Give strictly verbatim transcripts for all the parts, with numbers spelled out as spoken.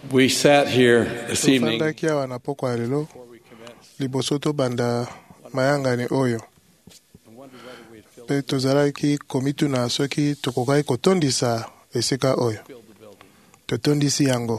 We sat here this evening tofandaki awa na poko ya lelo liboso tobanda mayangani oyo mpe tozalaki komituna soki tokokaki kotondisa esika oyo totondisi yango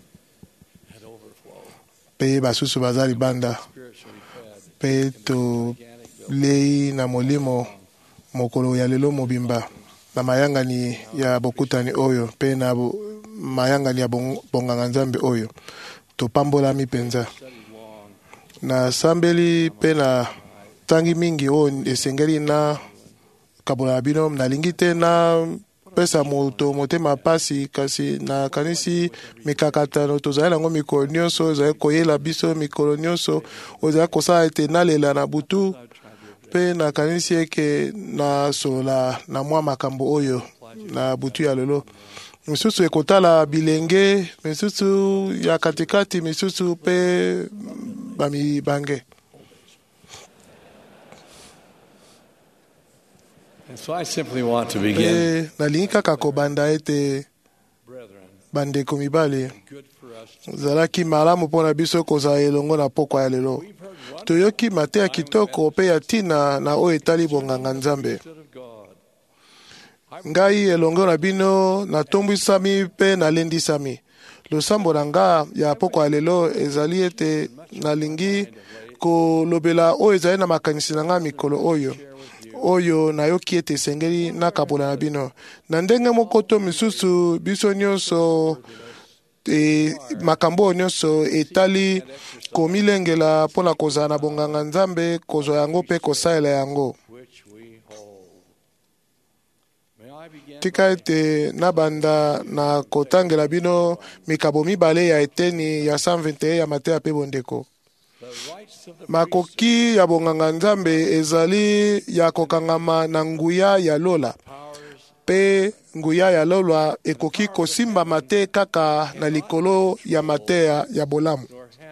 mpe basusu baza libanda mpe tolei na molimo mokolo ya lelo mobimba na mayangani ya bokutani oyo mpe na mayangani ya bonganga nzambe oyo topambolami mpenza na sambeli mpe na tangi mingi oyo esengeli na kabola bino nalingi te na pesa moto motema pasi kasi nakanisi mikakatano tozali nango mikolo nyonso ozali koyela biso mikolo nyonso ozali kosala ete nalela na butu mpe nakanisi eke nasolola na mwa makambo oyo na butu ya lelo misusu ekotala bilenge misusu ya katikati misusu mpe bamibange. So I simply want to begin, nalingi kaka kobanda ete bandeko mibali zalaki malamu mpona biso kozala elongo na pokwa ya lelo toyoki mateya kitoko mpe ya ntina na oyo etali bonganga nzambe ngai elongo na bino natombwisami mpe nalendisami losambo na nga ya pokwa ya lelo ezali ete nalingi kolobela oyo ezali na makanisi na nga mikolo oyo oyo nayoki ete esengeli nakabola na bino na ndenge moko to misusu biso nyonso e, makambo oyo nyonso etali komilengela mpona kozala na bonganga nzambe kozwa yango mpe kosalela yango tika ete nabanda na kotangela bino mikabo mibale ya eteni ya cent vingt et un ya mateya mpe bondeko makoki ya bonganga nzambe ezali ya kokangama na nguya ya lola mpe nguya ya lola ekoki kosimbama te kaka na likolo ya mateya ya bolamu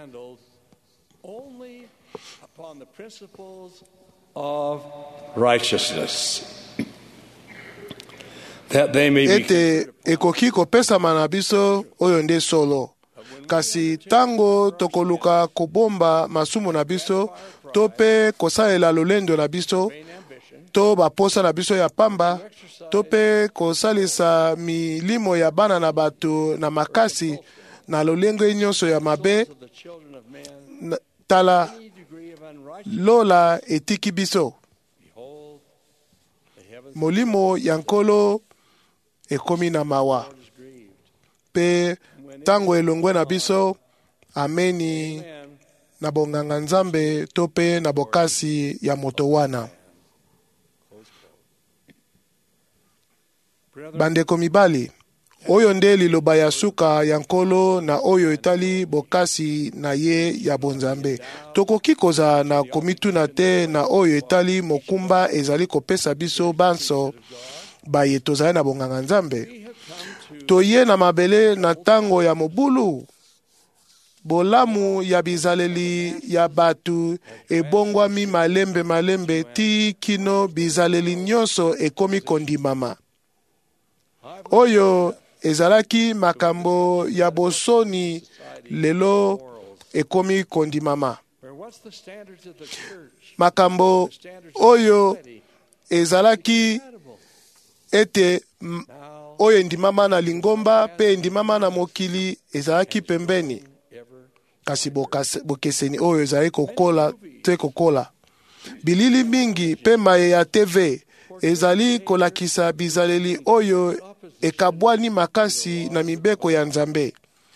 ete ekoki kopesama na biso oyo nde solo kasi tango tokoluka kobomba masumu na biso to mpe kosalela lolendo na biso to baposa na biso ya pamba to mpe kosalisa milimo ya bana na bato na makasi na lolenge nyonso ya mabe tala lola etiki biso molimo ya nkolo ekomi na mawa mpe tango elongwe na biso ameni na bonganga nzambe to mpe na bokasi ya moto wana bandeko mibali oyo nde liloba ya suka ya nkolo na oyo etali bokasi na ye ya bonzambe tokoki kozala na komituna te na oyo etali mokumba ezali kopesa biso banso baye tozali na bonganga nzambe toye na mabele na tango ya mobulu bolamu ya bizaleli ya batu ebongwami malembe malembe ti kino bizaleli nyonso ekomi kondimama oyo ezalaki makambo ya bosoni lelo ekomi kondimama makambo oyo ezalaki ete oyo endimama na lingomba mpe endimama na mokili ezalaki pembeni kasi bokeseni oyo ezali kokola te kokola bilili mingi mpe maye ya T V ezali kolakisa bizaleli oyo ekabwani makasi na mibeko ya nzambe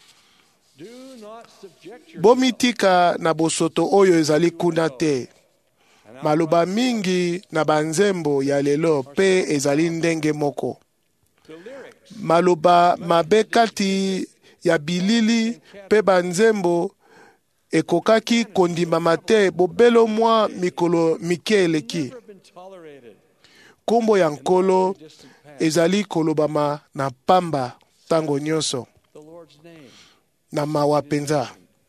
bomitika na bosoto oyo ezali kuna te maloba mingi na banzembo ya lelo mpe ezali ndenge moko maloba mabe kati ya bilili mpe banzembo ekokaki kondimama te bobelo mwa mikolo mike eleki kombo ya nkolo ezali kolobama na pamba tango nyonso na mawa penza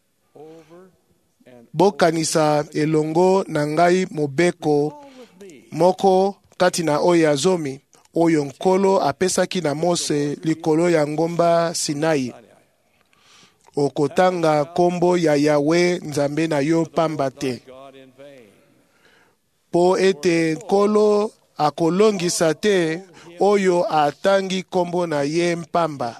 bokanisa elongo na ngai mobeko moko kati na oyo ya zomi oyo nkolo apesaki na Mose likolo ya ngomba Sinai okotanga kombo ya Yawe nzambe na yo pamba te. Po ete nkolo akolongisa te oyo atangi kombo na ye mpamba.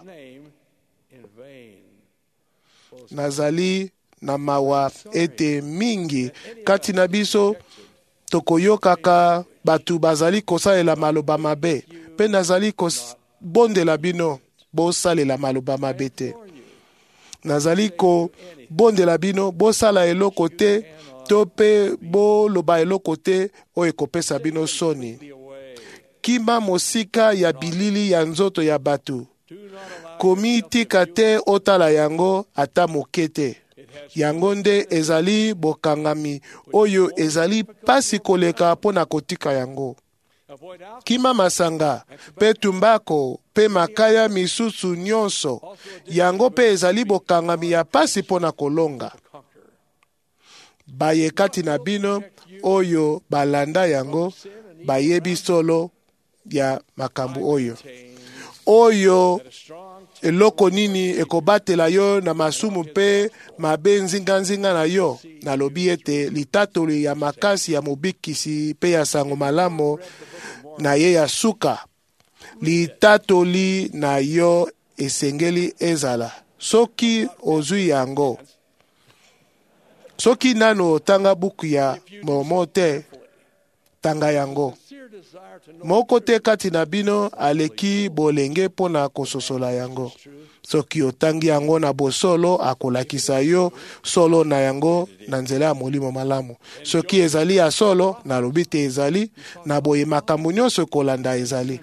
Nazali na mawa ete mingi kati na biso tokoyokaka batu bazali kosalela maloba mabe, pe nazali kobondela bino bosalela maloba mabe te. Nazali kobondela bino bosala eloko te to pe boloba eloko te oyo ekopesa bino soni. Kima mosika ya bilili ya nzoto ya batu, komitika te otala yango ata moke te. Yango nde ezali bokangami oyo ezali pasi koleka mpo na kotika yango. Kima masanga pe tumbako pe makaya misusu nyonso, yango pe ezali bokangami ya pasi mpo na kolonga. Bayekati na bino oyo balanda yango bayebi solo ya makambo oyo. Oyo eloko nini ekobatela yo na masumu pe mabe nzinga nzinga na yo. Nalobi ete litatoli ya makasi ya mobikisi pe ya sango malamu na ye ya suka. Litatoli na yo esengeli ezala. Soki ozui yango, soki nano tanga buku ya momo te, tanga yango. Moko te kati na bino aleki bolenge pona kososola yango. Soki otangi yango na bosolo, akolakisa yo solo na yango na nzela ya molimo malamu. Soki ezali ya solo, nalobi te ezali, na boye makambo nyonso kolanda ezali.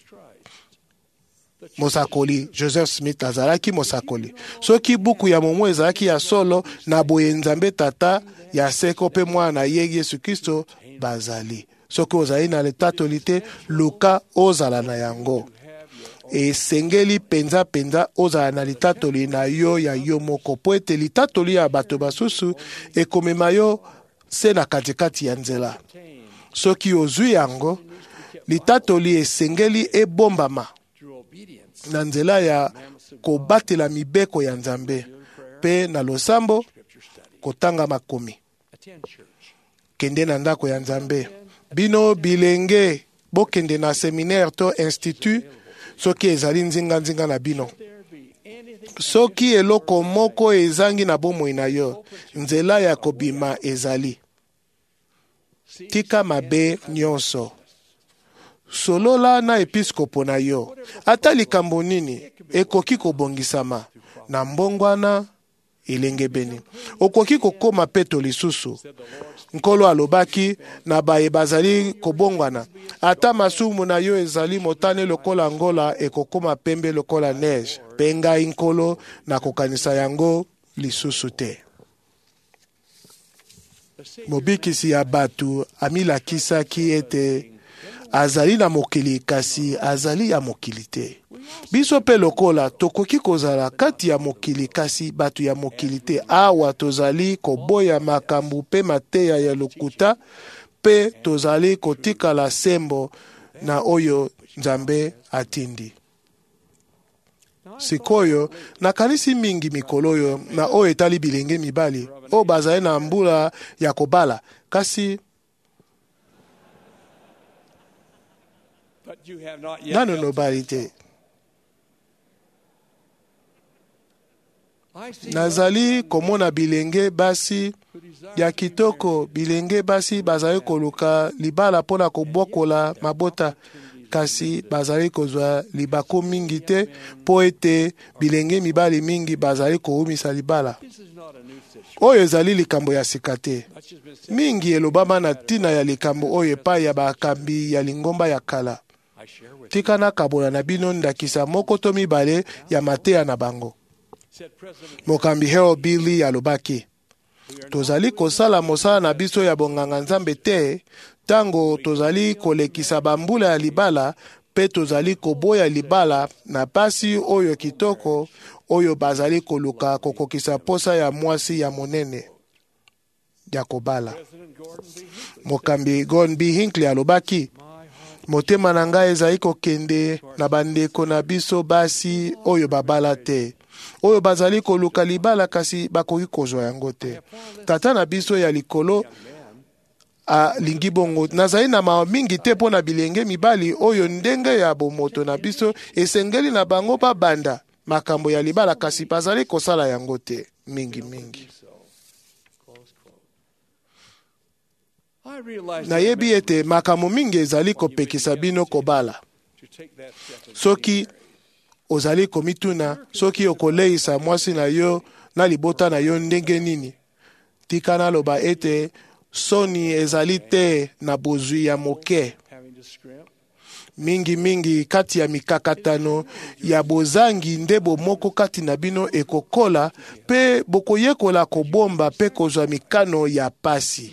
Mosakoli, Joseph Smith azalaki mosakoli. Soki buku ya momo ezalaki ya solo, na boye nzambe tata ya seko pe mwana ye Yesu Kristo bazali. Soki ozali na litatoli te, luka ozala na yango. Esengeli penza penza ozala na litatoli na yo ya yo moko, po ete litatoli ya bato basusu ekomema yo se na katikati ya nzela. Soki ozwi yango, litatoli esengeli ebombama na nzela ya kobatela mibeko ya Nzambe, pe na losambo kotanga makomi. Kende na ndako ya Nzambe. Bino bilenge bokende na seminaire to institut soki ezali nzinga nzinga na bino. Soki eloko moko ezangi na bomoi na yo, nzela ya kobima ezali. Tika mabe nyonso. Solola na episkopo na yo. Ata likambo nini ekoki kobongisama na mbongwana elenge beni. Okoki kokoma peto lisusu. Nkolo alobaki na baye bazali kobongwana. Ata masumu na yo ezali motane lokola ngola ekokoma pembe lokola neige. Penga nkolo na kokanisa yango lisusu te. Mobikisi ya batu amilakisaki ete azali na mokili kasi azali ya mokili te. Biso pe lokola tokoki kozala kati ya mokili kasi batu ya mokili te. Awa tozali koboya makambu pe mateya ya lokuta, pe tozali kotikala sembo na oyo Nzambe atindi. Sikoyo nakanisi mingi mikolo yo na oyo etali bilenge mibali o bazali na mbula ya kobala, kasi nano nobali te. Nazali komona bilenge basi ya kitoko, bilenge basi bazali koluka libala pona kobokola mabota, kasi bazali kozwa libako mingi te po ete bilenge mibali mingi bazali koumisa libala. Oyo ezali likambo ya sika te. Mingi elobama na tina ya likambo oyo epai ya bakambi ya lingomba ya kala. Tika na kabola na bino ndakisa moko to mibale ya mateya na bango. Mokambi Harold Billy alobaki, tozali kosala mosala na biso ya bonganga Nzambe te tango tozali kolekisa bambula ya libala, pe tozali koboya libala na pasi oyo kitoko oyo bazali koluka kokokisa posa ya mwasi ya monene ya kobala. Mokambi Gordon B. Hinckley alobaki, motema na ngai ezali kokende na bandeko na biso basi oyo babala te, oyo bazali koluka libala kasi bakoki kozwa yango te. Tata na biso ya likolo alingi bongo. Nazali na mawa mingi te mpo na bilenge mibali oyo ndenge ya bomoto na biso esengeli na bango babanda makambo ya libala kasi bazali kosala yango te mingi mingi. Nayebi ete makambo mingi ezali kopekisa bino kobala. Soki ozali komituna, soki okoleisa mwasi na yo na libota na yo ndenge nini, tika naloba ete soni ezali te na bozwi ya moke. Mingi mingi kati ya mikakatano ya bozangi nde bomoko kati na bino ekokola pe bokoyekola kobomba pe kozwa mikano ya pasi.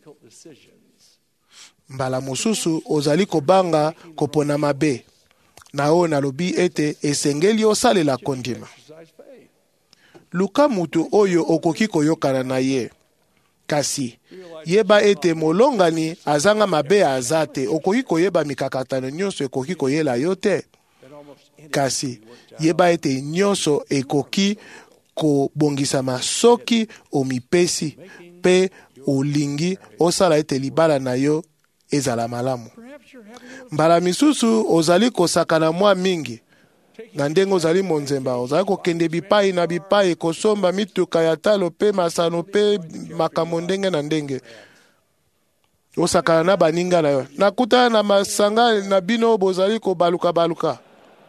Mbala mosusu ozali kobanga kopona mabe. Nao nalobi ete esengeli osalela kondima. Luka mutu oyo okoki koyokana na ye. Kasi yeba ete molongani azanga mabe azate, okoki koyeba mikakatano nyonso ekoki koyela yo te. Kasi yeba ete nyonso ekoki kobongisama soki omipesi pe olingi osala ete libala na yo ezala malamu. Mbala misusu ozali kosakana mwa mingi na ndenge ozali monzemba, ozali kokende bipai na bipai kosomba mituka ya talo pe masano pe makambo ndenge na ndenge. Osakana na baninga na yo. Nakuta na masanga na bino bozali kobaluka baluka.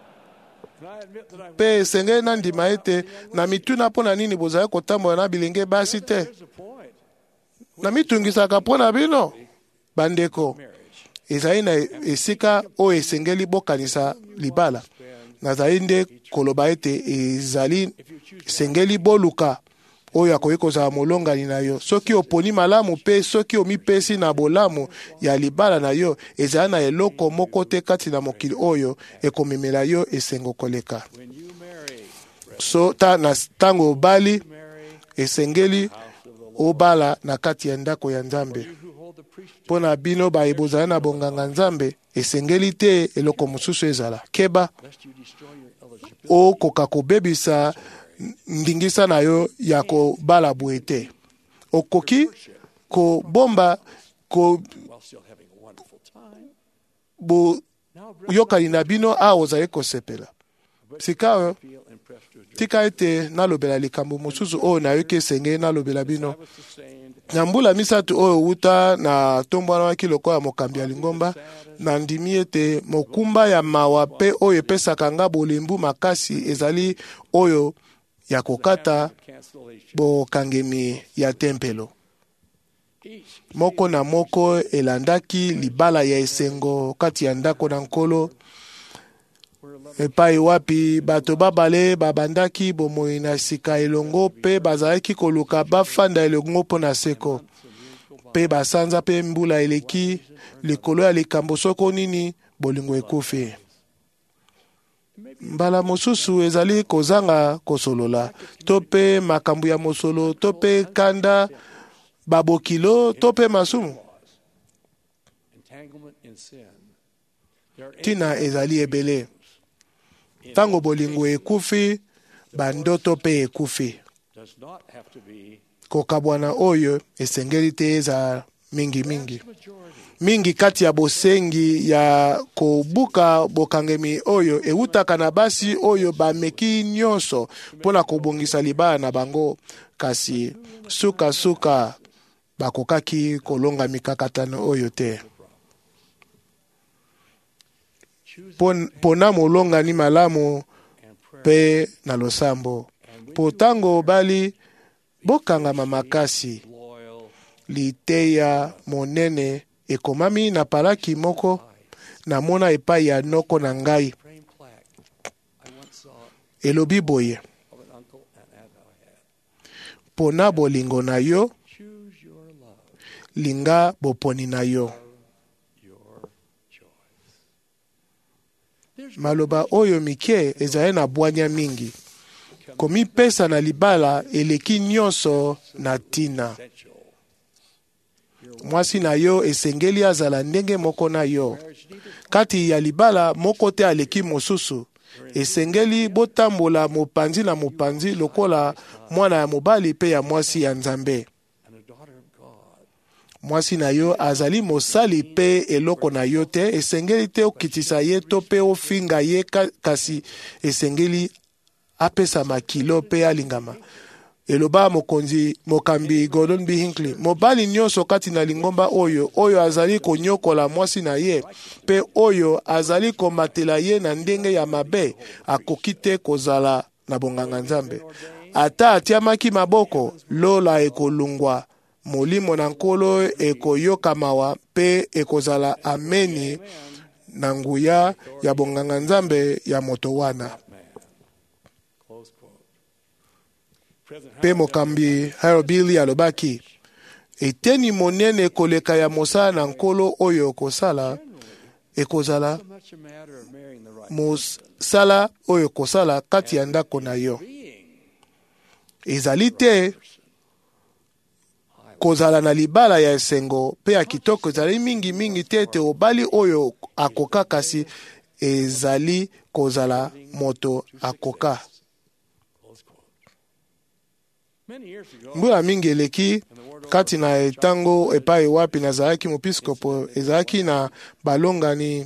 Pe senge na ndima ete na mituna pona nini bozali kotambola na bilenge basi te. Na mitungisaka pona bino bandeko. Ezali na esika o esengeli bokanisa libala. Nazali nde koloba ete ezali sengeli boluka oyo akoki kozala molongani na yo. Soki oponi malamu pe soki omipesi na bolamu ya libala na yo, ezali na eloko moko te kati na mokili oyo ekomemela yo esengo koleka. So ta na tango obali esengeli obala na kati ya ndako ya Nzambe. Pona bino ba ebozala na bonganga Nzambe esengeli te eloko mosusu ezala. Keba o koka kobebisa ndingisa na yo ya kobala boye te. Okoki kobomba ko bo yokali na bino a ozali kosepela. Sika tika ete nalobela likambo mosusu oyo nayoki esengeli nalobela bino. Na mbula misatu oyo wuta na tombwana waki loko ya mokambi ya Lingomba, na ndimi ete mokumba ya mawa pe oyo epesaka nga bolembu makasi ezali oyo ya kokata bokangemi ya tempelo. Moko na moko elandaki libala ya esengo kati ya ndako na nkolo. Epai wapi bato babale babandaki bomoi na sika elongo pe bazalaki koluka bafanda elongo po na seko. Pe basanza pe mbula eleki likolo ya likambo soko nini bolingo ekufi. Mbala mosusu ezali kozanga kosolola to pe makambo ya mosolo to pe kanda babokilo to pe masumu. Tina ezali ebele. Tango bolingo ekufi, bandoto pe ekufi. Kokabwana oyo esengeli te eza mingi mingi. Mingi kati ya bosengi ya kobuka bokangemi oyo eutaka na basi oyo bameki nyonso pona kobongisa libala na bango, kasi suka suka bakokaki kolonga mikakatano oyo te. Pona molonga ni malamu pe na losambo. Potango bali bokanga mamakasi. Liteya monene ekomami na palaki moko na mona epai ya noko na ngai. Elobi boye. Pona bolingo na yo, linga boponi na yo. Maloba oyo mike ezali na bwanya mingi. Komi pesa na libala eleki nyonso na tina. Mwasi na yo esengeli azala ndenge moko na yo. kati ya libala moko te aleki mosusu. Esengeli botambola mopanzi na mopanzi lokola mwana ya mobali pe ya mwasi ya Nzambe. Mwasi na yo azali mosali pe eloko na yo te, esengeli te okitisa ye to pe ofinga ye, kasi esengeli apesa makilo pe alingama. Eloba mokonzi mokambi Gordon B. Hinckley, mobali nyonso kati na lingomba oyo, oyo azali konyokola mwasi na ye, pe oyo azali komatela ye na ndenge ya mabe, akoki te kozala na bonganga Nzambe. Ata atiamaki maboko, lola ekolungwa, molimo na nkolo ekoyoka mawa, pe ekozala ameni na nguya ya bonganga Nzambe ya moto wana. Pe mokambi Harold Billy alobaki, eteni monene koleka ya mosala na nkolo oyo kosala, ekozala mosala oyo kosala kati ya ndako na yo. Ezali te kozala na libala ya esengo pe ya kitoko, ezali mingi mingi te te obali oyo akoka, kasi ezali kozala moto akoka. Mbula mingi eleki kati na etango epai wapi nazalaki mopiskopo, ezalaki na balongani,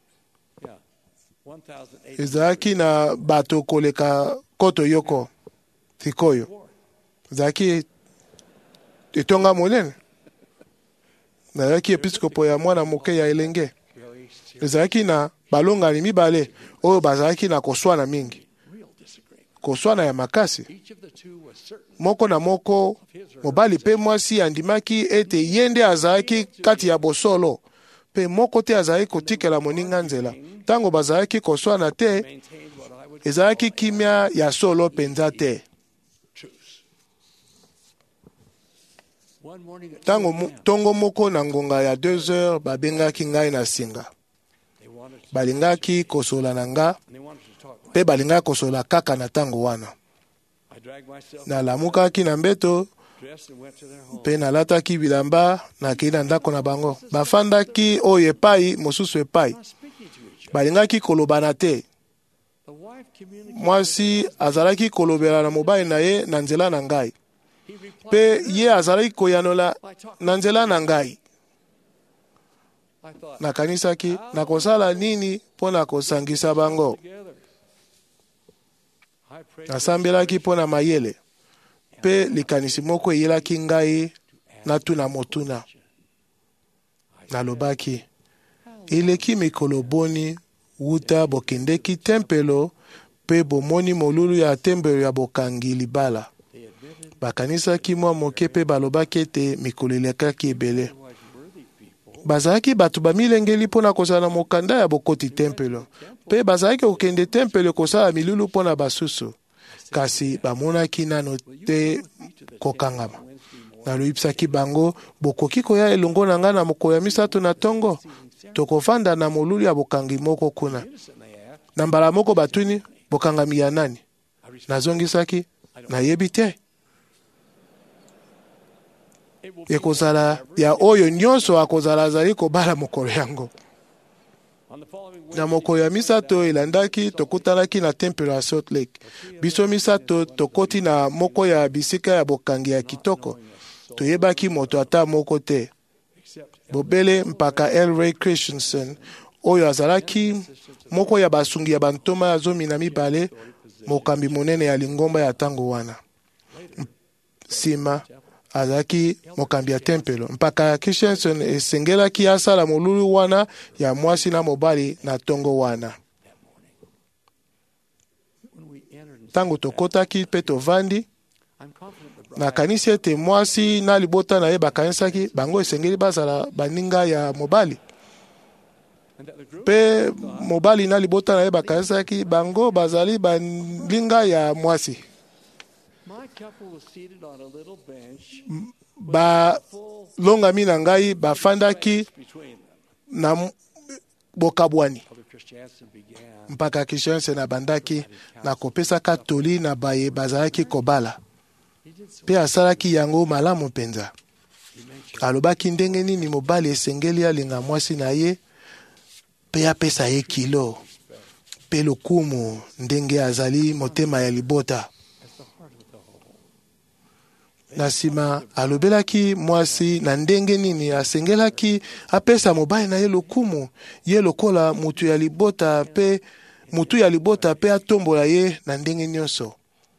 ezalaki na bato koleka koto yoko sikoyo, ezalaki etonga monene. Nazalaki episkopo ya mwana moke ya elenge, ezalaki na balongani mibale oyo bazalaki na koswana mingi, koswana ya makasi. Moko na moko mobali pe mwasi andimaki ete yende azalaki kati ya bosolo, pe moko te azalaki kotikela moninga nzela. Tango bazalaki koswana te, ezalaki kimia ya solo penza te. Tango tongo moko na ngonga ya deux heures babengaki ngai na singa. Balingaki kosola na nga, pe balingaki kosola kaka na tango wana. Nalamukaki na mbeto, pe nalataki bilamba nakei na ndako na bango. Bafandaki oyo epai mosusu epai, balingaki kolobana te. Mwasi azalaki kolobela na mobali na ye na nzela na ngai, pe ye azalaki koyanola na nzela na ngai. Nakanisaki nakosala nini mpo na kosangisa bango. Nasambelaki mpo na mayele, pe likanisi moko eyelaki ngai natuna motuna. Nalobaki, eleki mikolo boni wuta bokendeki tempelo pe bomoni molulu ya tempelo ya bokangi libala. Bakanisaki mwa moke pe balobaki ete mikolo elekaki ebele. Bazalaki bato bamilengeli mpona kozala mokanda ya bokoti tempelo, pe bazalaki kokende tempelo kosala milulu mpona basusu, kasi bamonaki nano te kokangama. Naloyebisaki bango, bokoki koya elongo na nga na mokolo ya misato na tongo, tokovanda na molulu ya bokangi moko kuna. Na mbala moko batuni, bokangami ya nani? Nazongisaki, nayebi te. Ekozala ya oyo nyonso akozala azali kobala mokolo yango. Na mokolo ya misato elandaki tokutanaki na tempelo ya Salt Lake. Biso misato tokoti na moko ya bisika ya bokangi ya kitoko. Toyebaki moto ata moko te. Bobele mpaka L. Ray Christensen oyo azalaki moko ya basungi ya bantoma ya zomi na mibale, mokambi monene ya lingomba ya tango wana. Sima azalaki mokambi ya tempelo. Mpaka Christensen esengelaki asala molulu wana ya mwasi na mobali na tongo wana. Tango tokotaki pe tovandi, nakanisi ete mwasi na libota na ye bakanisaki bango esengeli bazala baninga ya mobali. Pe mobali na libota na ye bakanisaki bango bazali baninga ya mwasi. Ba longami na ngai bafandaki na bokabwani. Mpaka Christensen na bandaki na kopesa katoli na baye bazalaki kobala. Pe asalaki yango malamu penza. Alobaki ndenge nini mobali esengeli alinga mwasi na ye, mpe apesa ye kilo mpe lokumu ndenge azali motema ya libota. Na nsima alobelaki mwasi na ndenge nini asengelaki apesa mobali na ye lokumu ye lokola mutu ya libota mpe mutu ya libota mpe atombola ye na ndenge nyonso.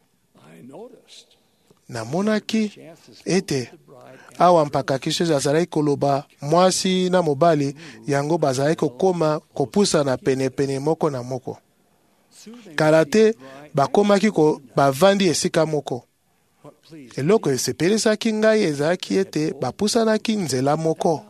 Namonaki ete awa mpaka Kristo azalaki koloba mwasi na mobali yango bazalaki kokoma kopusana penepene moko na moko. Kala te bakomaki ko bavandi esika moko. Eloko esepelisaki ngai ezalaki ete bapusanaki nzela moko.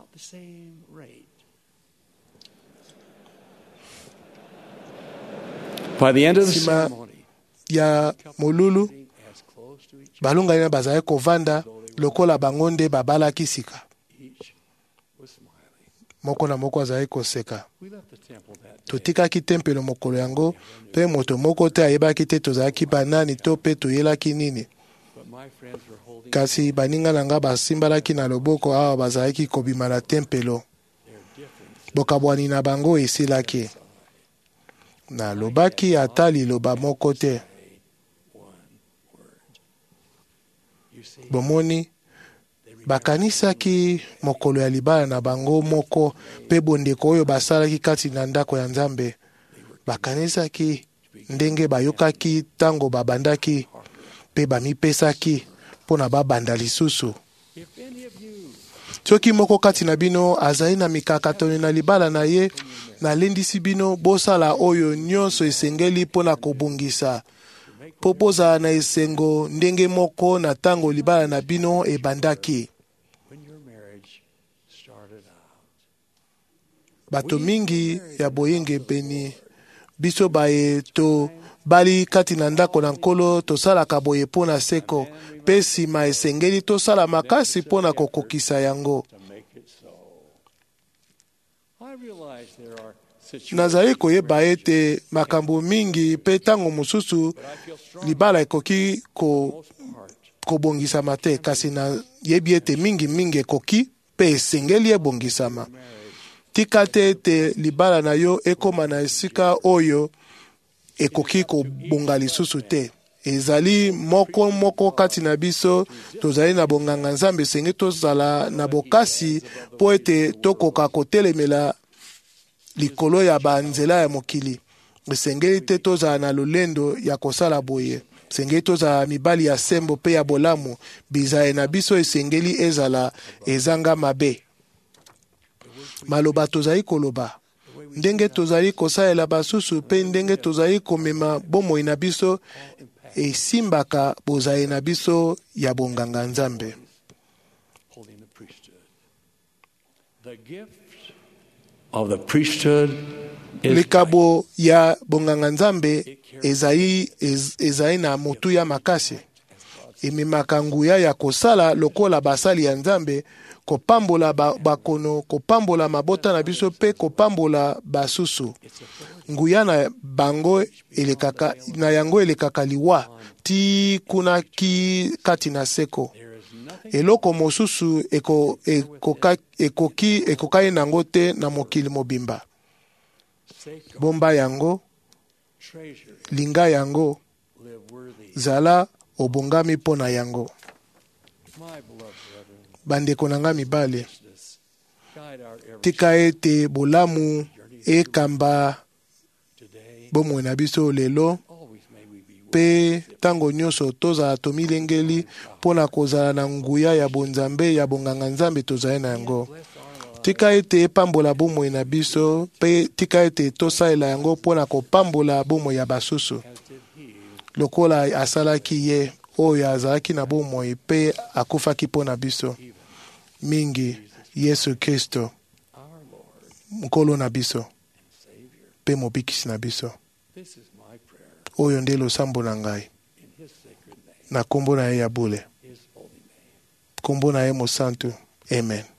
By the end of the Sima ceremony, ya molulu balungani na bazalaki kovanda lokola bango nde babalaki sika. each was smiling. Moko na moko azalaki koseka. We left the temple that day. Totikaki tempelo mokolo yango mpe moto moko te ayebaki te tozalaki banani to mpe toyelaki nini. But my friends were holding Kasi baninga na nga basimbalaki na loboko awa bazalaki kobima na tempelo. their difference. Bokabwani na bango esilaki. Nalobaki ata liloba moko te. One word. You see, Bomoni bakanisaki mokolo ya libala na bango moko mpe bondeko oyo basalaki kati na ndako ya Nzambe. Bakanisaki ndenge bayokaki tango babandaki mpe bamipesaki mpo na babanda lisusu. if any of you Soki moko kati na bino azali na mikakatoni na libala na ye, nalendisi bino bosala oyo nyonso esengeli mpo na kobungisa mpo bozala na esengo ndenge moko na tango libala na bino ebandaki. when your marriage started out, Bato mingi ya boyenge peni biso baye to bali kati na ndako na Nkolo tosalaka boye mpo na seko mpe nsima esengeli tosala makasi mpo na kokokisa yango. to make it so. I realize there are situations Nazali koyeba ete makambo mingi mpe ntango mosusu I feel strong libala ekoki ko, most part. kobongisama te, kasi nayebi ete mingi mingi ekoki mpe esengeli ebongisama. Tika te ete libala na yo ekoma na esika oyo ekoki kobonga lisusu te. Ezali moko moko kati na biso tozali na bonganga Nzambe esengi tozala na bokasi mpo ete tokoka kotelemela likolo ya banzela ya mokili. Esengeli te tozala na lolendo ya kosala boye. Esengeli tozala mibali ya sembo mpe ya bolamu. Bizaye na biso esengeli ezala ezanga mabe. Maloba tozali koloba, ndenge tozali kosalela basusu mpe ndenge tozali komema bomoi na biso esimbaka bozaye na biso ya bonganga Nzambe. Holding the priesthood. The gift of the priesthood is Likabo ya bonganga Nzambe ezali ez, ezali na motu ya makasi. Ememaka nguya ya kosala lokola basali ya Nzambe, kopambola ba, bakono, kopambola mabota na biso pe kopambola basusu. Nguya na bango elekaka na yango elekaka liwa ti kuna ki kati na seko. Eloko mosusu eko ekoka ekoki ekokai nango te na mokili mobimba. Bomba yango, treasure, linga yango, live worthy. zala obongami mpo na yango. My beloved brethren, Bandeko na nga mibale, this guide our every tika ete bolamu ekamba today. bomoi na biso lelo Always may we be mpe ntango nyonso tozala tomilengeli mpo na kozala na nguya ya bonzambe ya bonganga Nzambe tozali na yango. bless our lives. Tika ete epambola bomoi na biso mpe tika ete tosalela yango mpo na kopambola bomoi ya basusu As did he lokola asalaki ye oyo azalaki na bomoi mpe akufaki mpo na biso mingi, Yesu Kristo our Lord nkolo na biso and Savior. mpe mobikisi na biso. This is my prayer Oyo nde losambo na ngai in his sacred name, na kombo na ye ya bule, his holy name. kombo na ye mosantu. Amen.